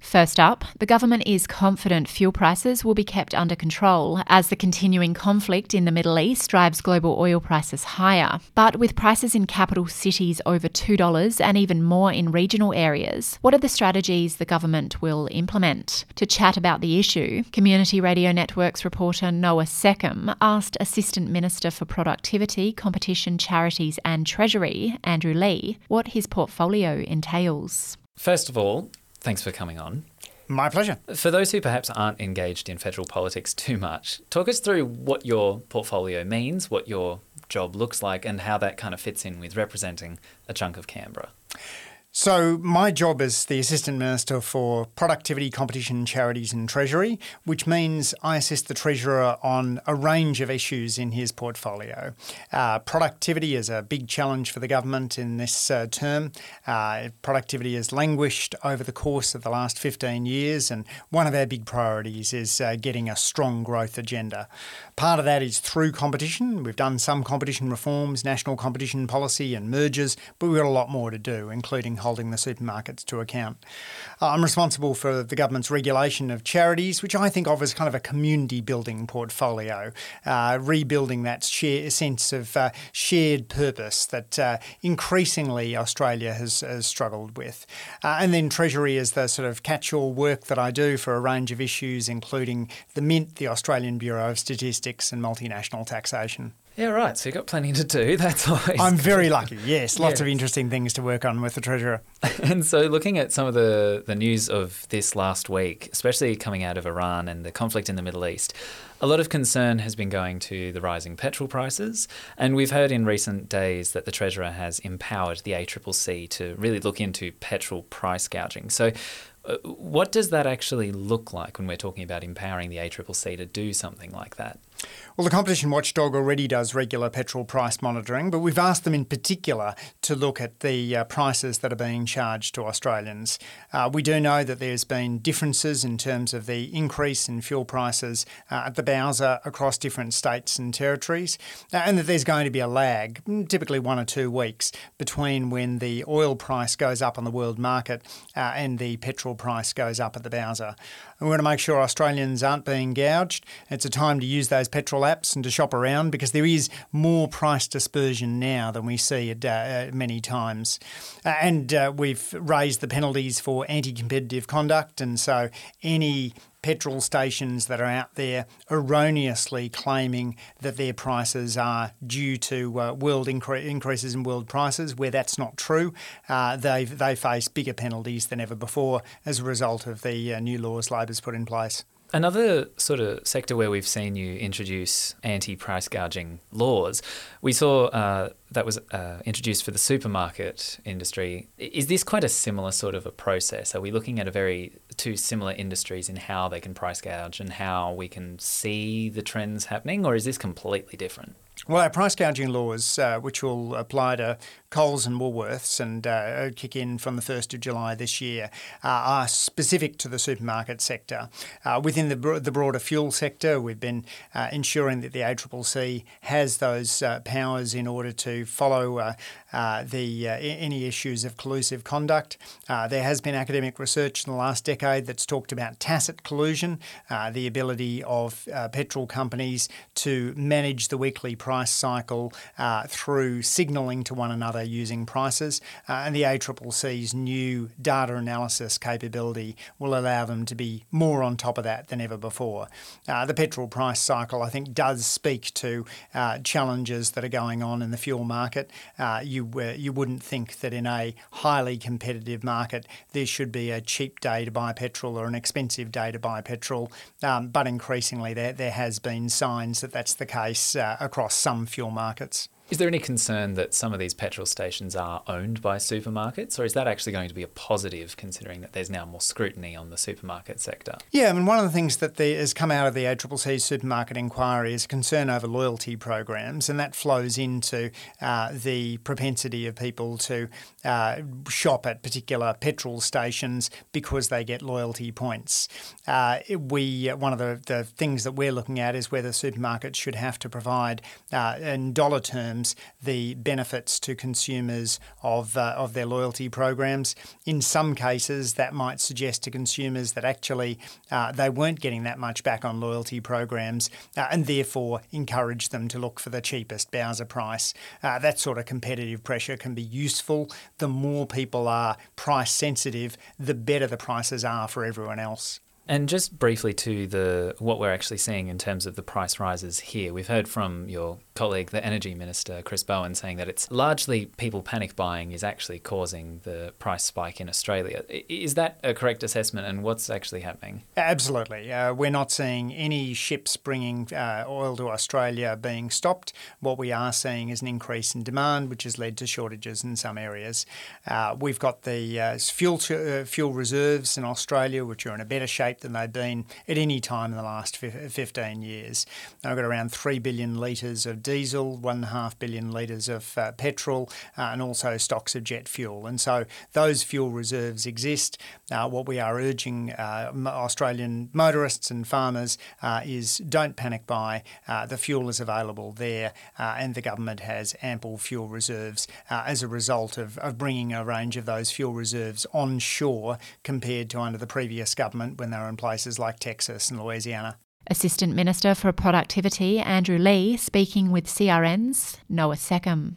First up, the government is confident fuel prices will be kept under control as the continuing conflict in the Middle East drives global oil prices higher. But with prices in capital cities over $2 and even more in regional areas, what are the strategies the government will implement? To chat about the issue, Community Radio Network's reporter Noah Seckham asked Assistant Minister for Productivity, Competition, Charities and Treasury, Andrew Leigh, what his portfolio entails. First of all, thanks for coming on. My pleasure. For those who perhaps aren't engaged in federal politics too much, talk us through what your portfolio means, what your job looks like, and how that kind of fits in with representing a chunk of Canberra. So my job is the Assistant Minister for Productivity, Competition, Charities and Treasury, which means I assist the Treasurer on a range of issues in his portfolio. Productivity is a big challenge for the government in this term. Productivity has languished over the course of the last 15 years, and one of our big priorities is getting a strong growth agenda. Part of that is through competition. We've done some competition reforms, national competition policy and mergers, but we've got a lot more to do, including holding the supermarkets to account. I'm responsible for the government's regulation of charities, which I think of as kind of a community building portfolio, rebuilding that sense of shared purpose that increasingly Australia has struggled with. And then Treasury is the sort of catch-all work that I do for a range of issues, including the Mint, the Australian Bureau of Statistics and multinational taxation. Yeah, right. So you've got plenty to do. That's always I'm very lucky, yes. Lots of interesting things to work on with the Treasurer. And so looking at some of the news of this last week, especially coming out of Iran and the conflict in the Middle East, a lot of concern has been going to the rising petrol prices. And we've heard in recent days that the Treasurer has empowered the ACCC to really look into petrol price gouging. So what does that actually look like when we're talking about empowering the ACCC to do something like that? Well, the Competition Watchdog already does regular petrol price monitoring, but we've asked them in particular to look at the prices that are being charged to Australians. We do know that there's been differences in terms of the increase in fuel prices at the bowser across different states and territories, and that there's going to be a lag, typically 1 or 2 weeks, between when the oil price goes up on the world market and the petrol price goes up at the bowser. And we want to make sure Australians aren't being gouged. It's a time to use those petrol apps and to shop around because there is more price dispersion now than we see at many times. And we've raised the penalties for anti-competitive conduct, and so any petrol stations that are out there erroneously claiming that their prices are due to world increases in world prices, where that's not true, they face bigger penalties than ever before as a result of the new laws Labor's put in place. Another sort of sector where we've seen you introduce anti-price gouging laws, we saw that was introduced for the supermarket industry. Is this quite a similar sort of a process? Are we looking at two similar industries in how they can price gouge and how we can see the trends happening, or is this completely different? Well, our price gouging laws, which will apply to Coles and Woolworths and kick in from the 1st of July this year, are specific to the supermarket sector. Within the broader fuel sector, we've been ensuring that the ACCC has those powers in order to follow any issues of collusive conduct. There has been academic research in the last decade that's talked about tacit collusion, the ability of petrol companies to manage the weekly price cycle through signalling to one another using prices, and the ACCC's new data analysis capability will allow them to be more on top of that than ever before. The petrol price cycle, I think, does speak to challenges that are going on in the fuel market. You wouldn't think that in a highly competitive market there should be a cheap day to buy petrol or an expensive day to buy petrol, but increasingly there has been signs that that's the case across some fuel markets. Is there any concern that some of these petrol stations are owned by supermarkets, or is that actually going to be a positive considering that there's now more scrutiny on the supermarket sector? Yeah, I mean, one of the things that has come out of the ACCC supermarket inquiry is concern over loyalty programs, and that flows into the propensity of people to shop at particular petrol stations because they get loyalty points. One of the things that we're looking at is whether supermarkets should have to provide, in dollar terms, terms the benefits to consumers of their loyalty programs. In some cases, that might suggest to consumers that actually they weren't getting that much back on loyalty programs and therefore encourage them to look for the cheapest Bowser price. That sort of competitive pressure can be useful. The more people are price sensitive, the better the prices are for everyone else. And just briefly to what we're actually seeing in terms of the price rises here. We've heard from your colleague, the Energy Minister, Chris Bowen, saying that it's largely people panic buying is actually causing the price spike in Australia. Is that a correct assessment, and what's actually happening? Absolutely. We're not seeing any ships bringing oil to Australia being stopped. What we are seeing is an increase in demand, which has led to shortages in some areas. We've got the fuel reserves in Australia, which are in a better shape than they've been at any time in the last 15 years. We've got around 3 billion litres of diesel, 1.5 billion litres of petrol, and also stocks of jet fuel. And so those fuel reserves exist. What we are urging Australian motorists and farmers is don't panic buy. The fuel is available there, and the government has ample fuel reserves as a result of bringing a range of those fuel reserves onshore compared to under the previous government when they were in places like Texas and Louisiana. Assistant Minister for Productivity Andrew Leigh speaking with CRN's Noah Seckham.